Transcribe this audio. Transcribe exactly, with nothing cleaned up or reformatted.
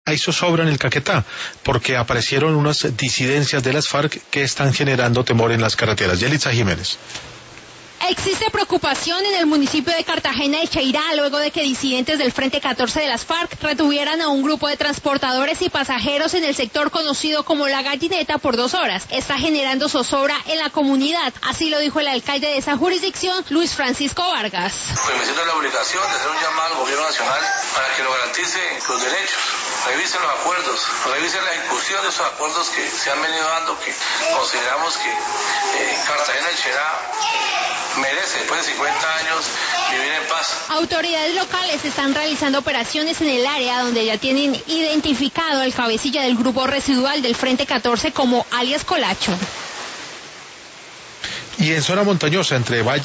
hay zozobra en el Caquetá, porque aparecieron unas disidencias de las FARC que están generando temor en las carreteras. Yelitza Jiménez. Existe preocupación en el municipio de Cartagena de Cheirá luego de que disidentes del Frente catorce de las FARC retuvieran a un grupo de transportadores y pasajeros en el sector conocido como La Gallineta por dos horas. Está generando zozobra en la comunidad, así lo dijo el alcalde de esa jurisdicción, Luis Francisco Vargas. Pues me siento la obligación de hacer un llamado al gobierno nacional para que lo garantice los derechos, revisen los acuerdos, revisen la ejecución de esos acuerdos que se han venido dando, que consideramos que eh, Cartagena de Cheirá merece, después de cincuenta años, vivir en paz. Autoridades locales están realizando operaciones en el área donde ya tienen identificado al cabecilla del grupo residual del Frente catorce como alias Colacho. Y en zona montañosa, entre Valle